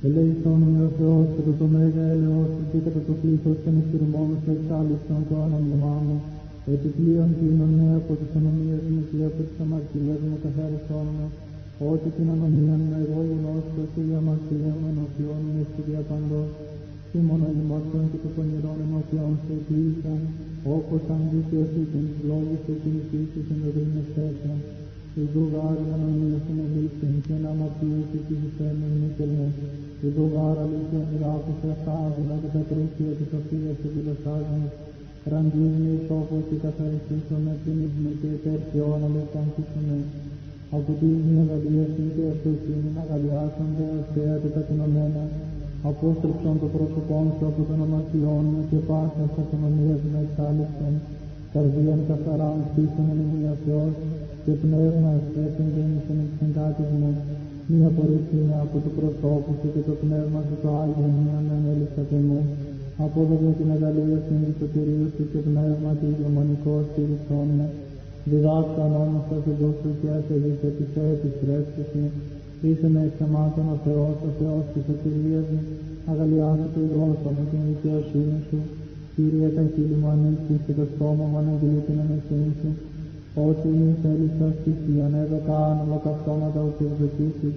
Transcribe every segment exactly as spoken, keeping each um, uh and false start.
Ελέησον ο Θεός κατά το μέγα έλεος και κατά το πλήθος των εφηρμόνων σου εξάλληψον το όνομα μου. Επιπλέον κλείνον με από τις ανομίες μου και από τις αμαρτίες μου καθάρισόν με. Ότι την ανομία μου εγώ γνώστο και η αμαρτία μου ενώπιον μου εις τη διαπαντός. Και μόνο ημώσον και το πονηρόν ενώπιον σε εκλείσαν, όπως αν δίκαιος ή την λόγους και την φύσης ενωρίνες έσαν. Η δουγάρα ανομία σου με λύσιν και να αμαρτίες και τη ζητέμεν με κελμέ. Η δουγάρα λύσιν γράφους εχάγουνα και τα κρίσια της σοφίας και φιλοσάγωνος. Ραντίζουν οι σώπους και καθαριστήσουν με την ύμνη και υπέρχειον αλεξάνθησουνε. Από τη μεγαλία και ευσοσύνη να αγαλιάσονται αστέα και ταπεινωμένα. Απόστρεψον το πρόσωπόν σου από των αμαρτιών μου και πάσας αυτονομίας με εξάλληψον. Καρδίαν καθαράν στήσον εν ημία Θεός και πνεύμα εσφέσιν γέννησον εξεντάτης μου. Μη απορρίψει από το προσώπου σου και το πνεύμα σου το Άγιο μη αναμέλησατε μου. Απόδοδε την αγαλία στην ισοτηρίου σου και πνεύμα τη ηγεμονικό στήριξόν με. Διδάσκαν όμως τα συντούσου και άσχεδης επισέ επιστρέψηση. Είσαι με εξαμάτων ο Θεός, ο Θεός της σωτηρίας μου. Αγαλιάζω του γλώσσα με την δικαιοσύνη σου. Κύριε, τα χείλη μου ανοίξεις και το στόμα μου αναγγείλει την ανεσύνη σου. Ότι μη θέλησα θυσίαν έδωκα άνομα τα στόματα που εκδοκίσεις.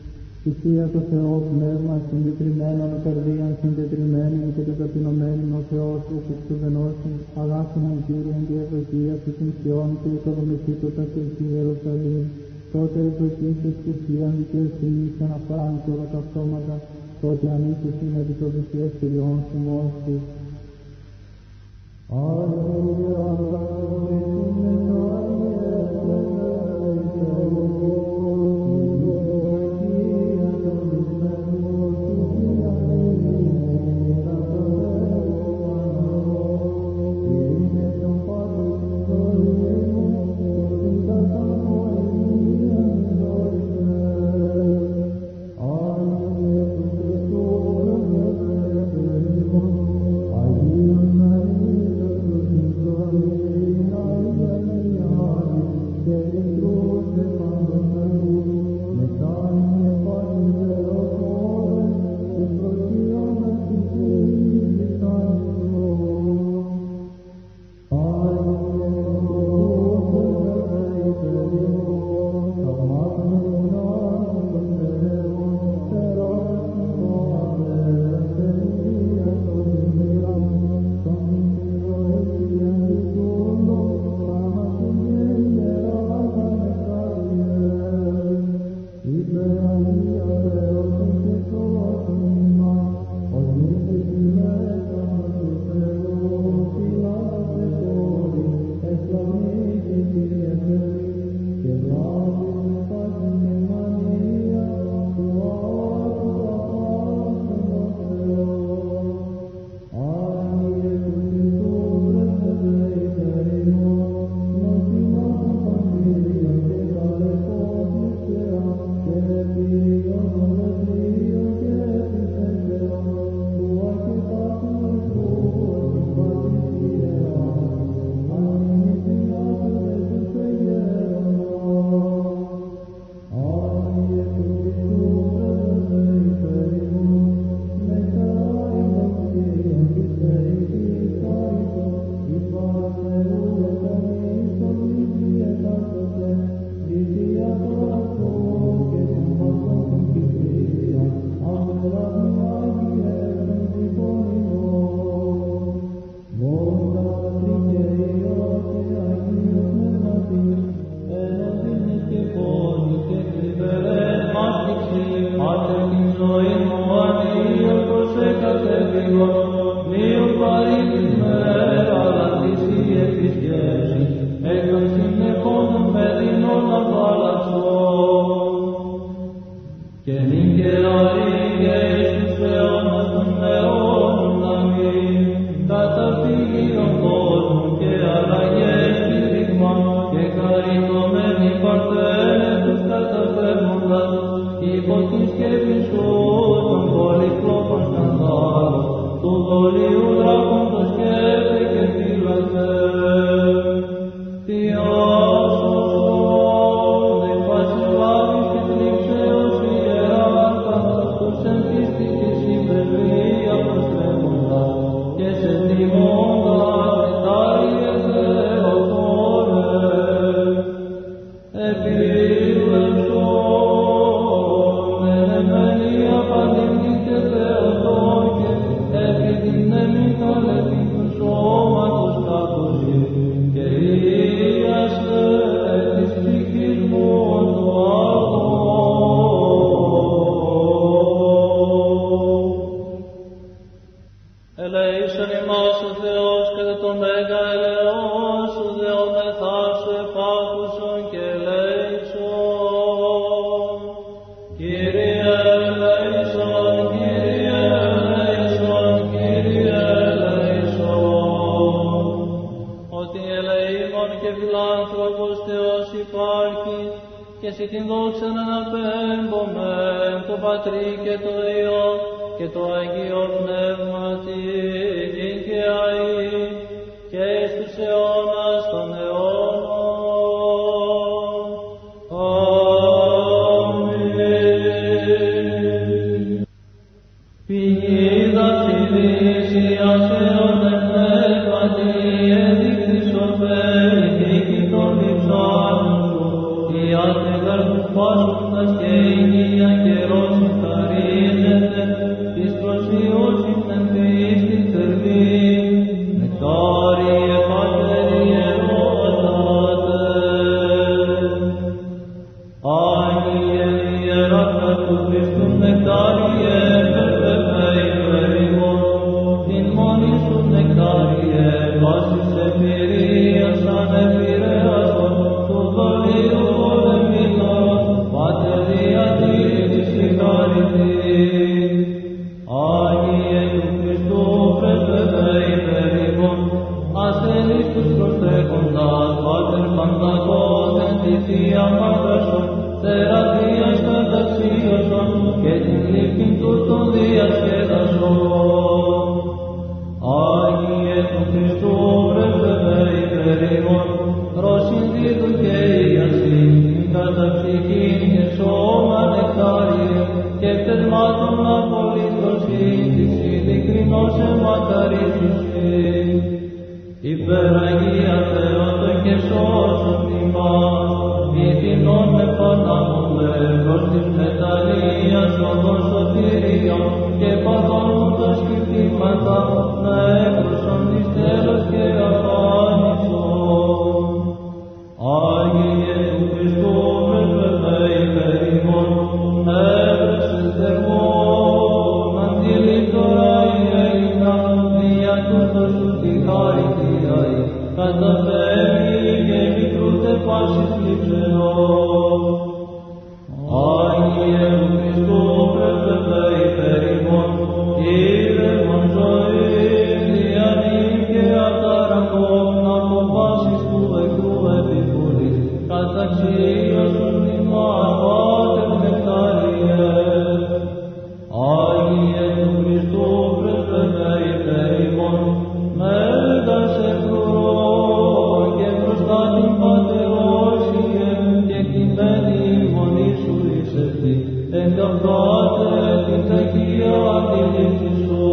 Θυσία το Θεό πνεύμα συντετριμένον καρδίαν συντετριμένον και καταπεινωμένον ο Θεός που εξουδενώσει. Αγάπημον Κύριε και ευδοκία σου την Σιών και οικοδομηθήτω τα κερκή Ιερουσαλήμ. Τότε ευδοκίσεις θυσίαν δικαιοσύνης και αναφράν και όλα τα στόματα. Τότε ανήκεις είναι επί το δυσίες κυριών σου μόστη. Του δολίου δράκοντος και εσύ την δόξα να αναπέμπομεν το Πατρί και το Υιό και το Αγίο Πνεύματι και αεί και εις τους αιώνας των αιώνων. Αμήν. Πηγή δαξιδίσιας αιών ευνεύματι έδειξης οφέλη δίκη των διψάλων σου, η άτεγαρ του φάσοντας και υγεία καιρός χαρίζεται, της προσιώσης εν πίστη θερμή, νεκτάριε Πατέρι ερώtate. Άγιε ιεράρχα του Χριστού νεκτάριε, περπεπέ υπέρ ημών, την μόνη σου νεκτάριε, βάσης εμπειρίας ανεπηρέασον, του δολίου πολεμήτωρον, Πάτερ διατήρητης και χαριτής. Άγιε του Χριστού πρεσβευτέ υπέρ ημών, ασθενείς τους προστέχοντας, Πάτερ πανταχώς εν τη Θεία Μαύρεσον, θεραπείας καταξίωσον και την λύπην τούτων διασκέδασον. Άγιε του Χριστού πρεσβευτέ υπέρ ημών, προσυνδίδου και ίασιν, κατά ψυχήν και σώμα νεκτάριε, και πτεσμάτων απολύτωσιν, της ειλικρινώς εματαρίσουσιν. Υπεραγία Θεότο και σώσον ημάς, ηθινών επανάμονται προς της μεταλλίας οδόν σωτηρίων και παθώνοντας κυρτήματα να έκρουσον της τέλος και αφάνισον. Άγιε του Χριστού πρεσβευτέ υπέρ ημών, έβρεσες θερμόν αντιλήπτωρα η Έλληνα, δια τούτος σου τη χαρητία καταφεύγει και μικρούται πάσης λειψενών. Άγιε του Χριστού πρεσβευτέ υπέρ ημών, ήρεμον ζωήν διανύει και αταραχών από πάσης του εχθρού επιβουλής, καταξίωσον ημάς Πάτερ νεκτάριε. Άγιε του Χριστού πρεσβευτέ υπέρ ημών, μέγας εχθρών και μπροστά την πατερόσιε και κτημένη ημών σου εισεχθεί, εγκαυδάτε την ταχεία αντιλήψη σου.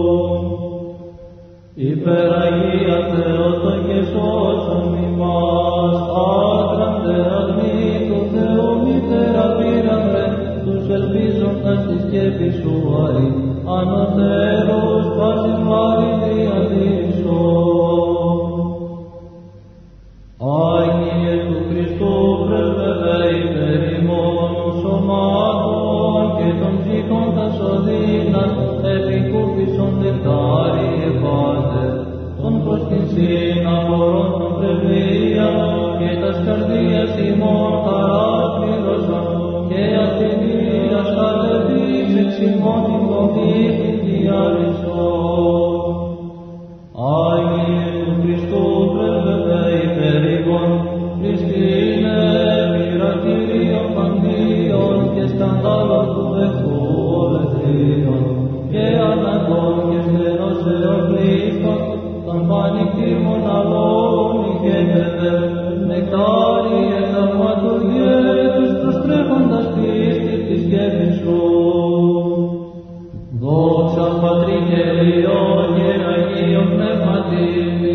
Υπεραγία Θεότο και σώσον ημάς, άκραντε αγνή του Θεού μητέρα πήραμε, τους ελπίζοντας τη σκέπη σου αρή, ανωτέρως πάσης βάρη διαδίσσον. Άγιε του Χριστού πρεσβευτέ υπέρ ημών, σωμάτων και των ψυχών τα σωδίνας, επικούπησον νεκτάριε Πάτερ, των προς την συναγορών των πρεσβείων και τας καρδίας ημών χαράς πλήρωσον και ασθενείας κατεβείς εξ ημών την κομίτη διάλυσον. Άγιε του Χριστού πρεσβευτέ υπέρ ημών, Χριστίνε μοιρατήριον παντίων και σκανδάλων του εχθρού ολεθρίων και αναγκών και στενός εοπλίστων, των πανικτήρμων αλόγων ηγέτευε, νεκτάριε θαυματουργέ τους προστρέφοντας πίστη της σκέπης σου. Δόξα Πατρί και Υιό και Αγίο Πνεύματι,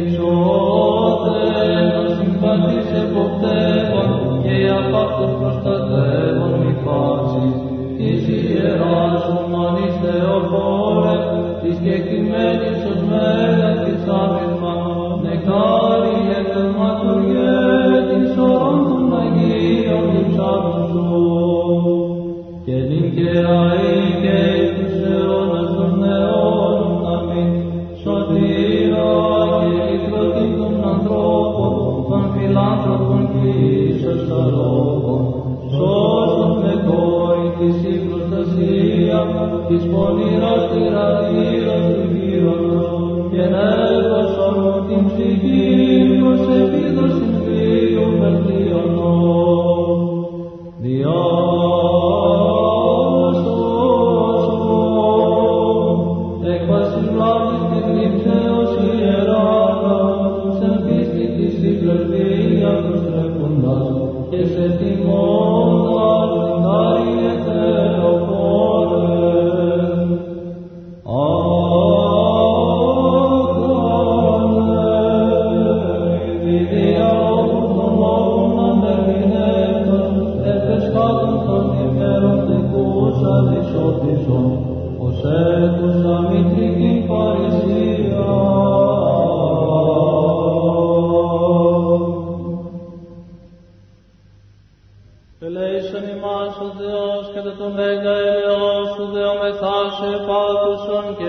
υψώθεν των συμπαθής εποπτεύων και απ' αυτούς προστατεύων μη φάσεις, της ιεράς ουμανής Θεοφόρε, της κεκτημένης ως μέγα της άμυσμα, νεκτάριε θαυματουργέ της ορών των Αγίων λειψάνων σου. Και νυν και αεί και εις τους αιώνας των αιώνων, αμήν. Σωτήρα και λυτρωτή των ανθρώπων, των φιλάνθρωπων και ίσως αλόγων, σώσον με κόρη της η προστασία, της πονηράς τυραννίδας του γύρωνος, και νεύωσον την ψυχή προς επίδοσιν βίου μελτιωνών. Ελέησον ημάς ο Θεός κατά το μέγα ελαιός σου δεομεθά σε πάτουσον και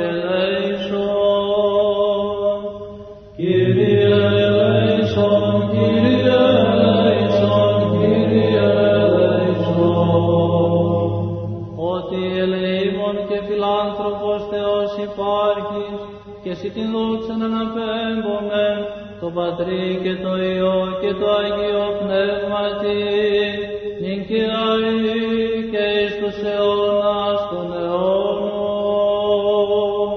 ελέησον. Κύριε ελέησον, Κύριε ελέησον, Κύριε ελέησον. Ότι ελεήμων και φιλάνθρωπος Θεός υπάρχεις και εσύ την δόξαν αναπέμπομεν το Πατρί και το Υιό και το Αγίο Πνεύματι, νυν και αεί και εις τους αιώνας των αιώνων.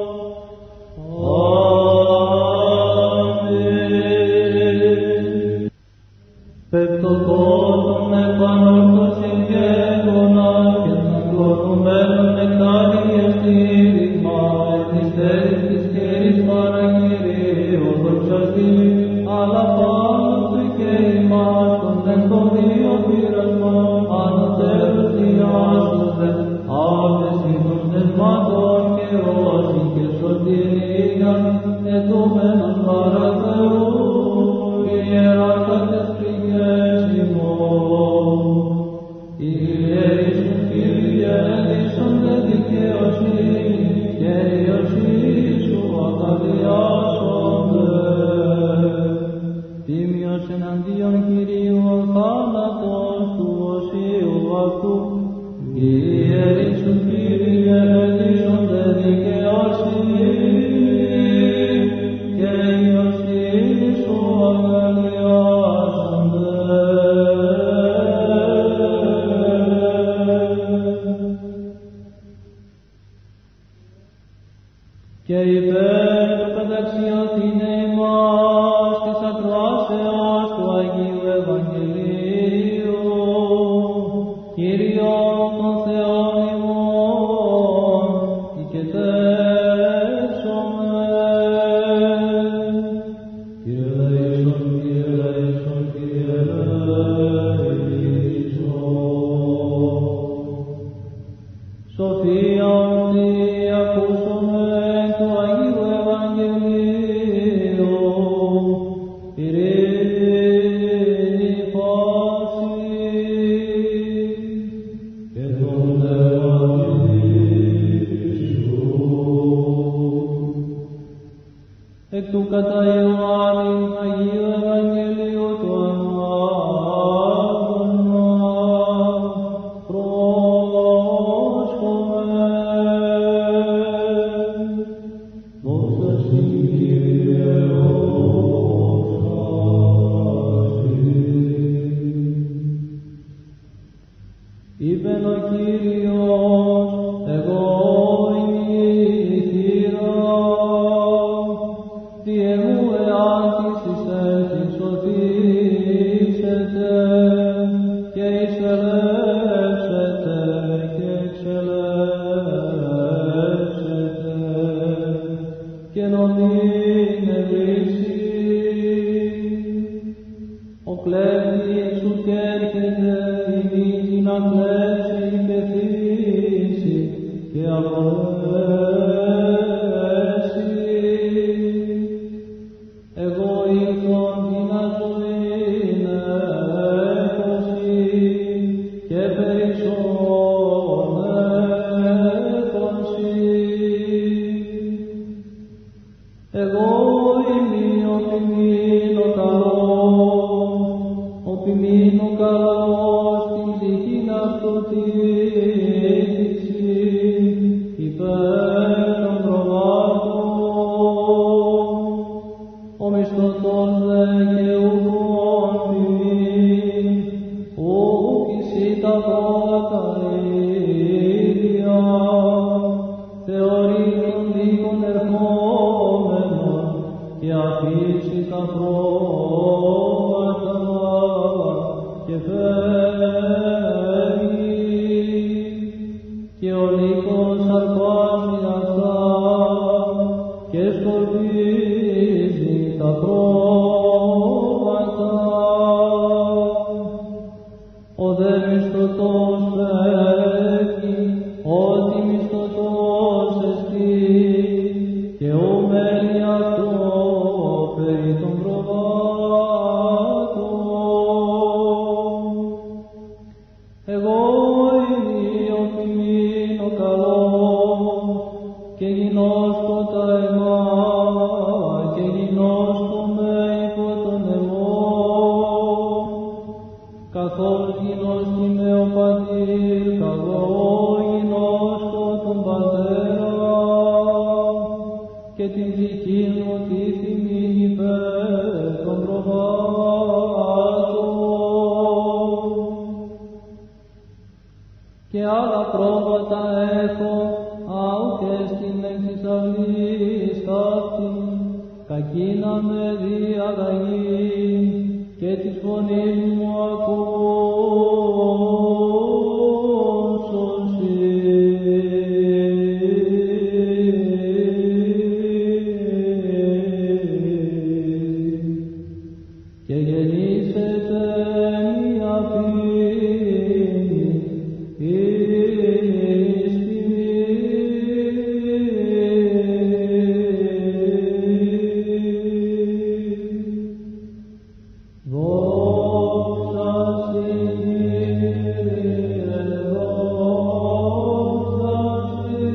Αμήν. Πεπτοκότων επανόρθωσιν και γονάν και των κλονουμένων νεκτάριες στήριγμα, της θέλης της χείρης παραγυρίου, δοξαστή, αλλά πάντοτε και ημάς των εντομίων πειρασμών, ανωτέρως διάσωθε, άβεσινος νεσμάτων και όσοι και σωτηρίαν, ετούμενος παρά Θεού, ιεράρχοντες πληγές ημών. Ιερήσουν Κύριε, ελίσσονται δικαιοσύνη, και η οσύνη σου ακαδιάσονται. Τίμιος εναντίον Κυρίου ο θάνατος του οσίου αυτού, ιερείς σου Κύριε ελίσσονται δικαιοσύνη, και η οσύνη σου αγαλιάζονται. Και υπέρ του καταξιωθήνε ημάς της ακροάσεως του Αγίου Ευαγγελίου, Κύριον των Θεών ημών, οικετεύσομαι. Κύριε ελέησον, Κύριε ελέησον, Κύριε ελέησον. Σοφία ορθή ακούσομαι του Αγίου Ευαγγελίου, ειρήνη πάση και τον Ευαγγελίου. Εκ του κατά Ιωάννη Αγίου Ευαγγελίου του ανάγνωσμα πρόσχομαι. Δόξα σοι Κύριε, δόξα σοι. Είπεν ο Κύριος, εγώ είμαι η θύρα, τι εμού εάν της εισέλθει σωθήσετε, και εισελεύσετε και εξελεύσετε, και νομήν ελύσει. Ο κλέφτης σου κι έρχεται, ημίτη να κλέψει και θύσει και απολέσει. Εγώ ήρθον την αζωήν έκωση και περισσόν έκωση. Εγώ είμαι ο ποιμήν ο καλός, ο ποιμήν ο καλός, την ψυχήν αυτοτήρηση, υπέρ ορί των δίκων ερχόμενων και αφήσει τα πρόβατα και φεύγει και ο λύκος αρπάζει αυτά και σκορπίζει τα πρόβατα. Ο δε μισθωτός φεύγει, ότι μισθωτός εστί, και ο μένει αυτό περί των προβάτων. Εγώ είμαι ο ποιμήν ο καλός, και γινώσκω τα αιμά, και γινώσκω με υπό τον αιμόν, καθώς γινώσκει με ο πατήρ, καθώ γινώσκω τον πατέρα, και την δική μου τη τιμή υπέρ των προβάτων. Και άλλα πρόβατα έχω, άουκε στην εκ της αυλής ταύτην, κακίνα με διαγαγή, και της φωνής μου ακούσωσι. Και γεννήσεται μια φήμη εις τιμήν. Δόξα συ Κύριε, δόξα συ.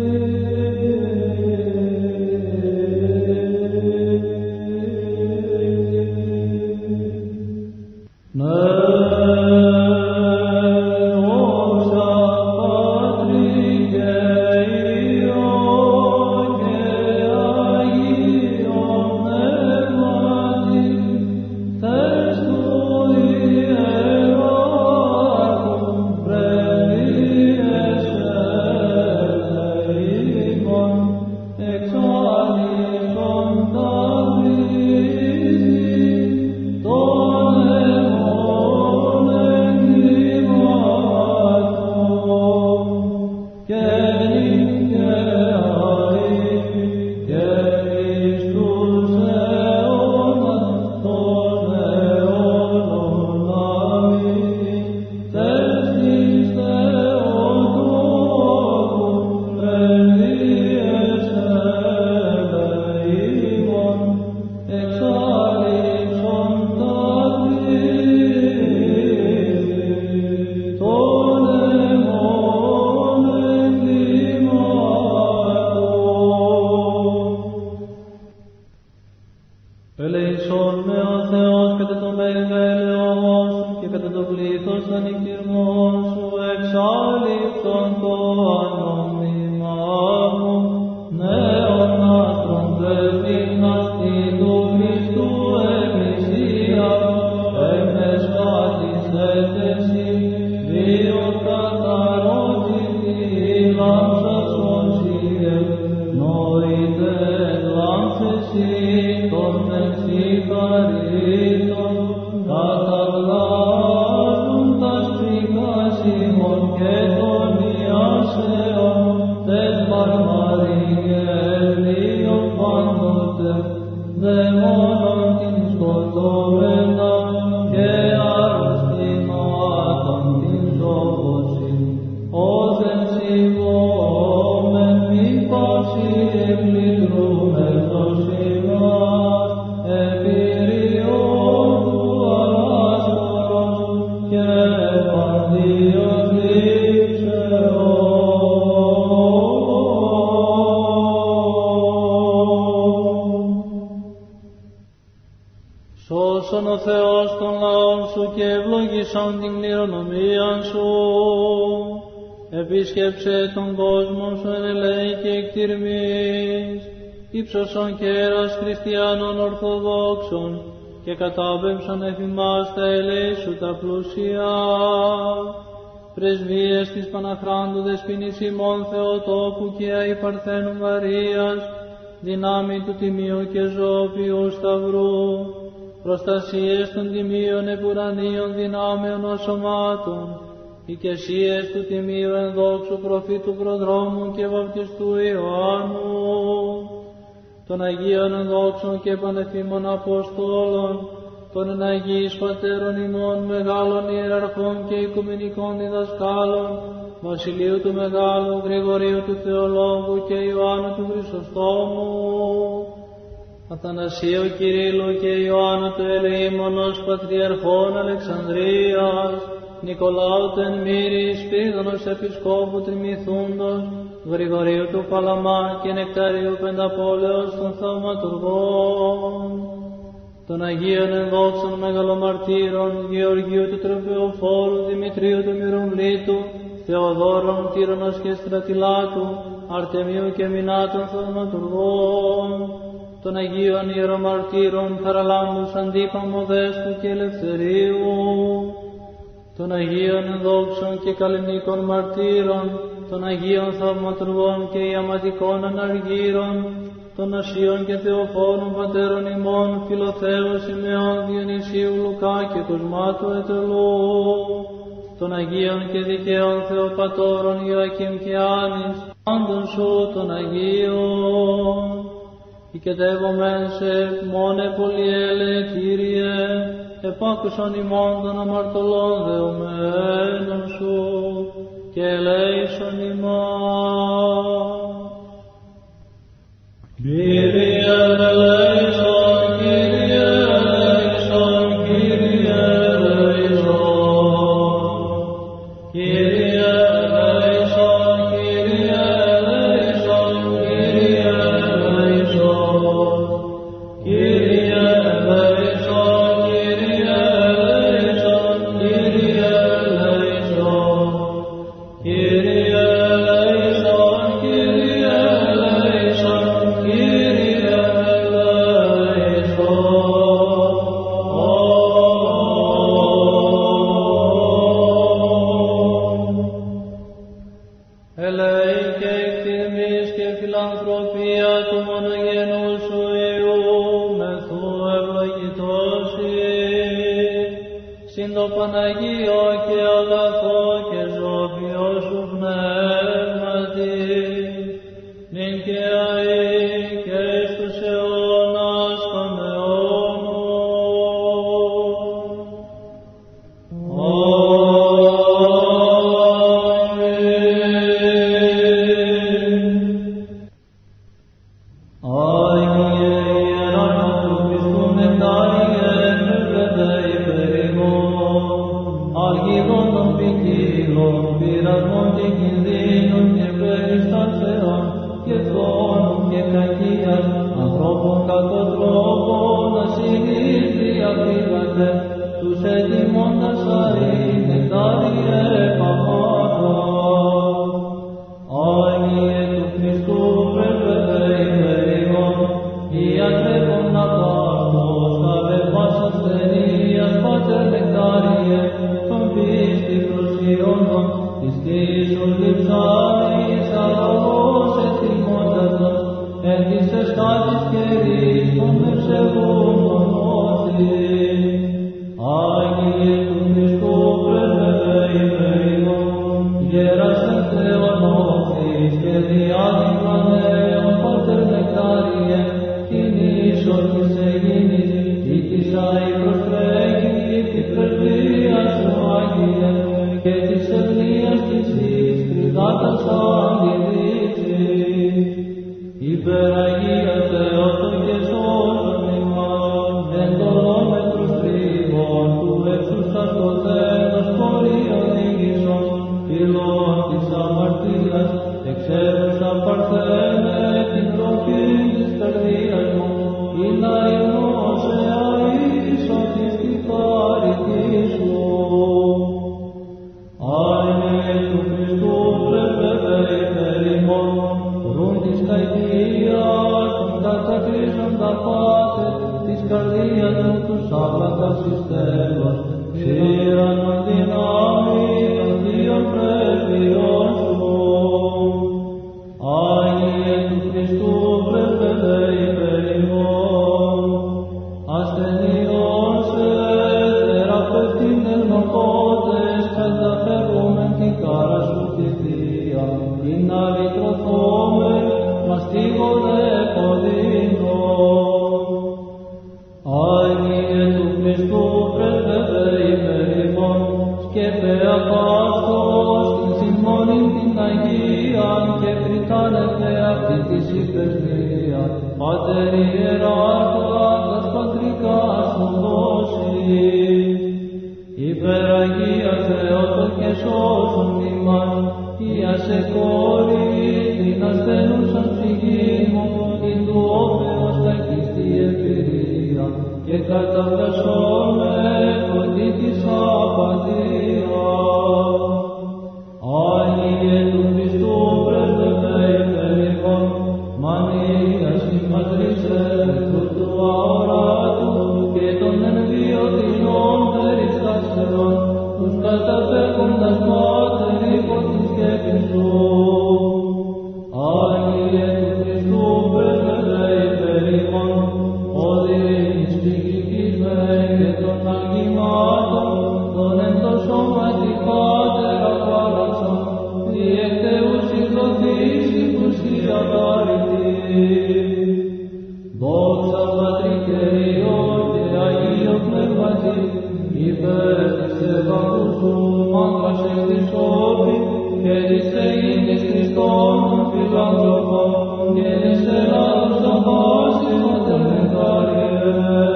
Ναι, όσα Πατρί και Υιό και Αγίο Πνεύματι, θες του ιεράρχου πρεβείες ελεήμων, εξάλληψον τα πλήθη των αιμών εγκλημάτων, και νυν και αεί και εις τους αιώνας των αιώνων. Αμήν. Τες της Θεοτόκου πρεβείες ελεήμων, εξάλληψον τα πλήθη των αιμών εγκλημάτων. Ελεησόν με ο Θεός κατά το μεγαλειόν σου και κατά το πλήθος των νυχτηρμών σου, εξάλληψον το ανόμημά μου, νέον άστρον πρεσβύν αστή του Χριστού εμισία, εμεσχάτης έτεση, δύο καθαρότητη λάμψας οσίε, νοήτε λάμψεσι των εξυκαρίτων, καταβλάζοντας πρικάσιμων και των ιάσεων, τες βαρβαρίες δύο πάντοτε, δαιμόνων την σκοτώμενα και αρρωστημάτων την σώπωση, ως ενσυχόμεν μη πάση εκλητρούμενος ημάς, επίριον του ανάστορος και παντίος λήψεων. Σώσον ο Θεός των λαών σου και ευλογήσον την κληρονομίαν σου. Επίσκεψε τον κόσμο σου εν ελέη και εκτιρμής, ύψωσον κέρας χριστιανών ορθοδόξων και κατάπεμψον εφ' ημάς τα ελέη σου τα πλούσια. πρεσβείες της Παναχράντου Δεσποινής ημών Θεοτόκου και η Παρθένου Μαρίας, δυνάμει του Τιμίου και Ζωοποιού Σταυρού, προστασίες των Τιμίων επουρανίων δυνάμεων ως σωμάτων, οικεσίες του Τιμίου ενδόξου προφήτου προδρόμου και βαπτιστού Ιωάννου, των Αγίων ενδόξων και πανεφήμων Αποστόλων, των εναγίης πατέρων ημών, μεγάλων ιεραρχών και οικουμενικών διδασκάλων, Βασιλείου του Μεγάλου, Γρηγορίου του Θεολόγου και Ιωάννου του Χρυσοστόμου, Αθανασίου Κυρίλλου και Ιωάννου του Ελεήμονος, Πατριαρχών Αλεξανδρίας, Νικολάου του Ενμύρη, Σπύριδωνος Επισκόπου Τριμηθούντος, Γρηγορίου του Παλαμά και Νεκταρίου Πενταπόλεως των Θαυματουργών, των Αγίων Ενδόξων Μεγαλομαρτύρων, Γεωργίου του Τροπεοφόρου, Δημητρίου του Μυρομλήτου, Θεοδόρων Τύρονος και Στρατιλάτου, Αρτεμίου και Μινάτων Θαυματουργών, των Αγίων Ιερομαρτύρων Χαραλάμπους Αντίπα Μοδέστου και Ελευθερίου, των Αγίων Ενδόξων και Καλλινίκων Μαρτύρων, των Αγίων Θαυματουργών και Ιαματικών Αναργύρων, των Ασίων και Θεοφόρων Πατέρων ημών, Φιλοθέου Σιμεών, Διονυσίου Λουκά και Κοσμάτου Ετελού, των Αγίων και Δικαίων Θεοπατώρων Ιωακήμ και Άνης, πάντων σου των Αγίων, οικετεύομεν σε μόνε πολυέλε Κύριε, επάκουσον ημών των αμαρτωλών δεωμένων σου, και ελέησον ημών. Κύριε ελέησον, Κύριε ελέησον, Κύριε ελέησον, Κύριε ελέησον, Κύριε ελέησον, Κύριε ελέησον, Κύριε ελέησον, Κύριε ελέησον, Κύριε ελέησον, Κύριε ελέησον, Κύριε ελέησον, Κύριε ελέησον. Ελέη και εκτιμής και φιλανθρωπία του μονογενού σου Υιού, μεθού ευλογητώσει, συν το Παναγίο και αγαθό και ζώπιο σου πνεύματι, νυν και αεί και εις τους αιώνας των αιώνων. Άγιε Ιεράρχου Νεκτάριε, πρεσβευτέ υπερ ημών, Άγιδον των ποικίλων, πειρασμών και κινδύνων και περιστάσεων και φθόνων και κακίας, ανθρώπων κακοτρόπων, ασυλής διακρύβατε, τους ετοιμώντας αρή, νεκτάριε παμάτα. Άγιε του Χριστού πρεσβευτέ υπερ ημών, ιατρεύων απάντως, καβεπάς ασθενείας, Πάτερ νεκτάριε, των πίστη προσιόντων, της Κρίσος λειψάνης, αγωγός ετοιμότατος, εν της εσκάτης καιρής, των ευσεβούντων νόθης. Άγιε του Χριστού πρεσβευτέ υπερ ημών, γέρας εν Θεονόθης και διάδειγμα νέων, Πάτερ νεκτάριε, την ίσον της Αιγίνης, ήττησα η προστρέχη την πρεσβεία σου Άγιε, και της ευνοίας της εις κρυδάτας αγγελίξης. Υπεραγία Θεότο και σώσον ημάς, εντολόμετρους τρίβων, του εξούστας το τέλος πορείων ήγησον, φυλών της αμαρτίας, εξαίρουσα παρθένε την τροφή της καρδίας μου, ή να υμνώς εαΐσον της κυπάρητης σου. Άγιε του Χριστού πρεσβευτέ υπερ ημών, ρούν της καηδίας, των κατακρίσοντα πάτε, της καρδίας μου τους άπλατας εις τέλος, ξύρανον δυνάμει των δύο της υπερβίας, Πάτερ Ιεράρχοντας πατρικάς μου δώσεις. Υπεραγία Θεότο και σώσον ημάς, Ιάσε κόρη, την ασθενούσαν ψυχή μου, την του Όφεως κακίστη εμπειρία, και καταβιασώμε ότι της απατίας. Άγιε του Χριστού πρέσβευε υπερηχόν, μανίας ημάς ρίξε προς του αοράτου, και των ενβιωτινών περιστάσεων, τους καταφεύγοντας πάτερ υπό την σκέπη σου. Άγιε του Χριστού πρέσβευε υπερηχόν, οδύνης ψυχικής με και των αγγιμάτων, των εν το σώματι πάτερ απάλλαξον, διεκτεούσις δοθείς η πλουσία δάρρητη. Δόξα Πατρί και Υιό και Αγίο Πνεύματι, υπέρ της ευαγγούς σου μάγκας εκ της σώπη, και της εγίνης Χριστών φιλάνθρωπων, και της Ελλάδος των πάσης Πάτερ Νεκτάριε.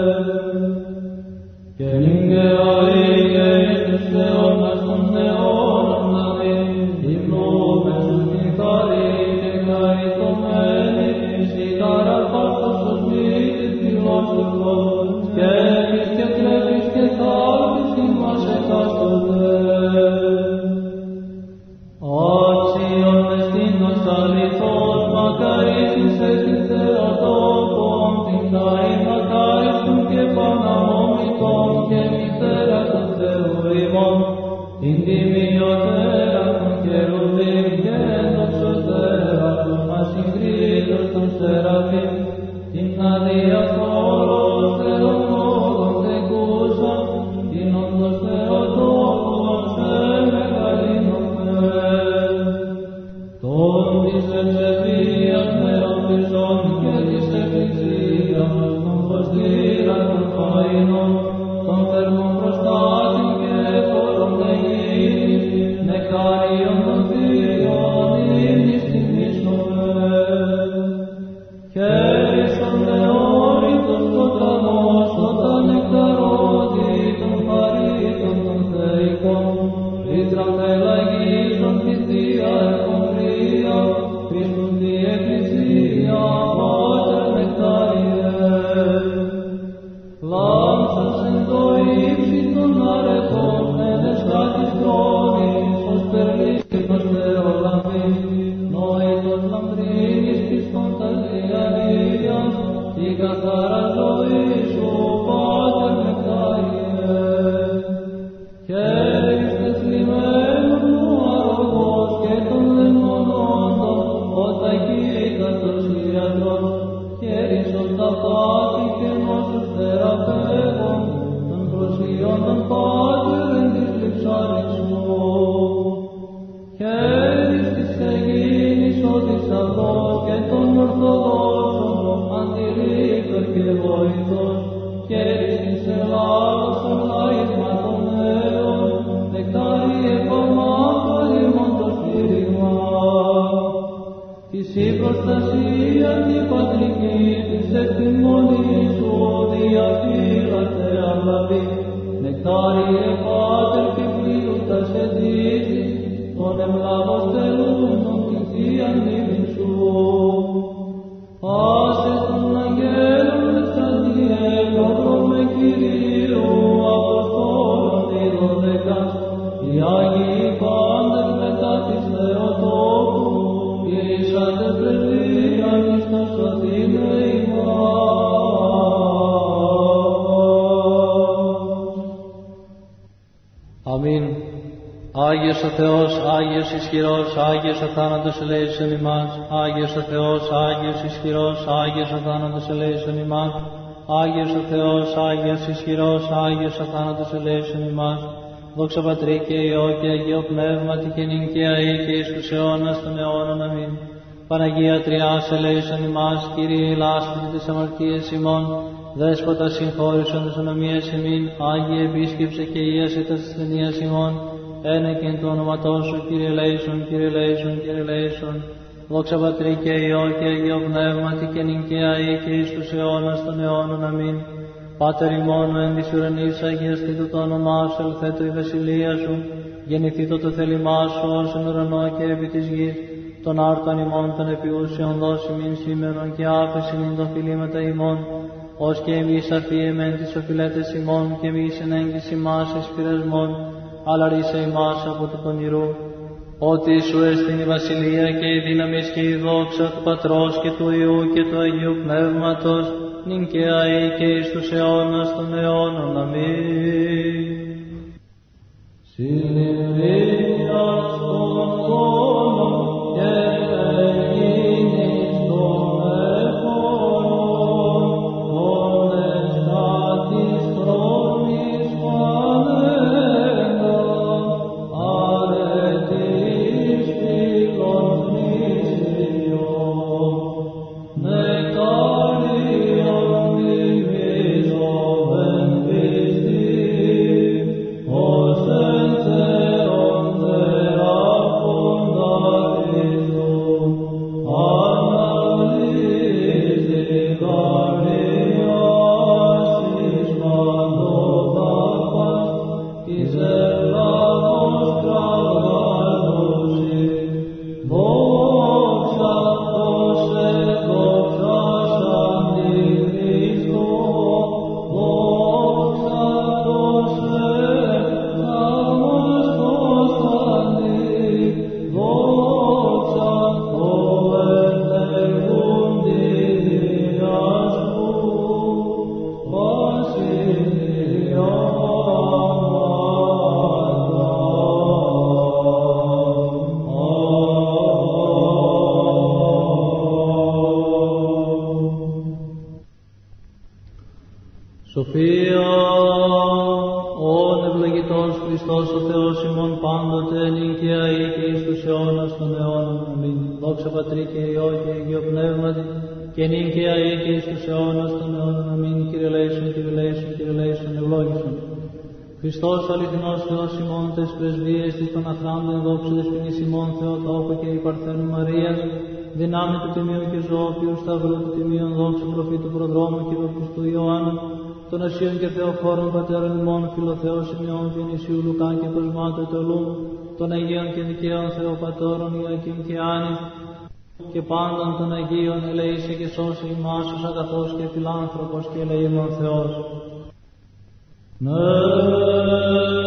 Και νύγκαι αίγε εις τους αιώνας των αιώνων ναυή, υμνούμε στους νυχάρι και χαριτωμένοι, σιταραρπάρτος ως μύτης φιλόσοφος, και εμείς και κλέπεις και θαύτης ημάς εκάστοτε. Άξιον εστίνος αληθώς, μακαρίτης εκ την Θεοτόκον, την ταΐν μακάριστον και παναμόμητον, και μητέρα των Θεού ημών, την τιμιωτέρα των κερουβίμ, και ενδοξωτέρα των ασυγκρίτως των σεραφείμ, την αδιαφόρος Θεομόγων τεκούσα, την όντως Θεοτόκον σε μεγαλύνομαι. Τον της ευσεβίας νεοφυζών και της εκκλησίας, των προστήραν των φαΐνων, των θερμών προστάτην και εφόρων εγγύης, νεκτάριον των θείων ύμνης τιμήσομαι. Χαίρησον νεόριτος ποταμός, όταν νεκταρώδη των χαρίτων των θεϊκών, ρήτραν πελαγίζων πιστία εκομβρία, Χριστούν τη Εκκλησία, Πάτερ Νεκτάριε. Λάμψος εν το ύψη των αρετών, εν εσκάτης χρόνης, ως περλήγος Θεολαμπή, νόητος λαμπρίνης πιστών τας διαλύας, η καθαρά ζωή σου, Πάτερ Νεκτάριε. Χαίρεις τεθλιμμένων μου αρρωγός και των δαιμονόντων, όταν κύκατος ιατρός, χαίρεις ως τα πάθη και νόσους θεραπεύων, των προσφυγιών των Πάτερ εν της λειψάρης σου. Χαίρεις της εγίνης ο θησαυρός και των Ορθοδόξων, αντιλήπτος και βοηθός, χαίρεις της Ελλάδος ο λαΐσμα των νέων, Νεκτάριε Παμάτα ημών το στήριγμα. Της η προστασία και πατρική της εκτιμονής σου διαφύλατε αλαβή, Νεκτάριε Πάτερ και πλήρωτας αιτήσεις, των ευλάβος τελούντων την θείαν μνήμην σου. Πάσες των αγγέλων εξαντιέ, πρόδρομε Κυρίου, Αποστόλων οι δωδεκάς, οι Άγιοι πάντες μετά της Θεοτόκου, ήσαντες πρεσβείαν εις το σωτήνε ημάς. Αμήν. Άγιος ο Θεός, Άγιος ισχυρός, Άγιος ο θάνατος ελέησον ημάς. Άγιος ο Θεός, Άγιος ισχυρός, Άγιος ο θάνατος ελέησον ημάς. Άγιος ο Θεός, Άγιος ισχυρός, Άγιος ο θάνατος ελέησον ημάς. Δόξα Πατρί και Υιό και Αγίο Πνεύματι και νυν και αεί και εις τους αιώνας των αιώνων. Αμήν. Παναγία Τριάς ελέησον ημάς, Κύριε ηλάσπνη τις αμαρτίες ημών, Δέσποτα συγχώρησον τις ονομίες ημίν, Άγιε επίσκεψε και ίασε τας ασθενείας ημών, ένεκεν του ονοματός σου, Κύριε ελέησον, Κύριε ελέησον, Κύριε ελέησον. Δόξα Πατρί και Υιό και Αγίο Πνεύματι και νυν και αεί και εις τους αιώνας των αιώνων. Αμήν. Πάτερ ημών εν της ουρανής, αγιαστήτω το όνομά σου, ελθέτω η βασιλεία σου, γεννηθήτω το θέλημά σου ως εν ουρανό και επί της γης. Τον άρτον ημών των επιούσιων δώσει μην σήμερον και άφεση μην το φιλήματα ημών, ως και εμείς αφιεμέν τις οφειλέτες ημών και εμείς εν έγκυση μας εις πειρασμών, αλλά ρίσε ημάς από του πονηρού. Ότι σου εστιν η βασιλεία και η δύναμη και η δόξα του Πατρός και του Υιού και του Αγίου Πνεύματος, νυν και αεί και εις τους αιώνας των αιώνων. Αμήν. Συνειδητία στον κόσμο και εγίνης των εχώνων, των εστάτης χρόνης πανέντα, αρετής φίλων γνήσιων, νεκτάριον μιμίζων εν πίστη, ως εν θερόν θεραπονταρίζουν, αναλύσει καρδιάς της μαντοδάπας, εις ευλάβος κραγάλωση, δόξα Τόσε, δόξα Αντιχριστό, δόξα Τόσε, Αμαστός Αντί, δόξα το ενεργούντι διάσπου, βασιλεία Σοφία, όν ευλογητός Χριστός ο Θεός ημών πάντοτε, νυν και αεί και εις τους αιώνας των αιώνων. Αμήν. Δόξα Πατρί και Υιό και Αγίο Πνεύματι, και νυν και αεί και εις τους αιώνας των αιώνων. Αμήν. Κύριε ελέησον, Κύριε ελέησον, Κύριε ελέησον, ευλόγησον. Χριστός αληθινός Θεός ημών, τες πρεσβείες της των αχράντων, δόξα της ποινής ημών Θεοτόκο και η Παρθένου Μαρίας, δυνάμει του Τιμίου και Ζωοποιού Σταυρού του Τιμίων, δόξα προφήτου προδρόμου και του Ιωάννου, των Ασίων και Θεοφόρων Πατέρων ημών, Φιλοθέως Σημειών, Διονυσίου Λουκά και Κοσμάτου Τελού, των Αγίων και Δικαίων Θεοπατώρων Ιακήμ και Άννη, και πάντων των Αγίων ελεήσε και σώσε ημάς ως αγαθός και φιλάνθρωπος και ελεήμων Θεός. Ναι.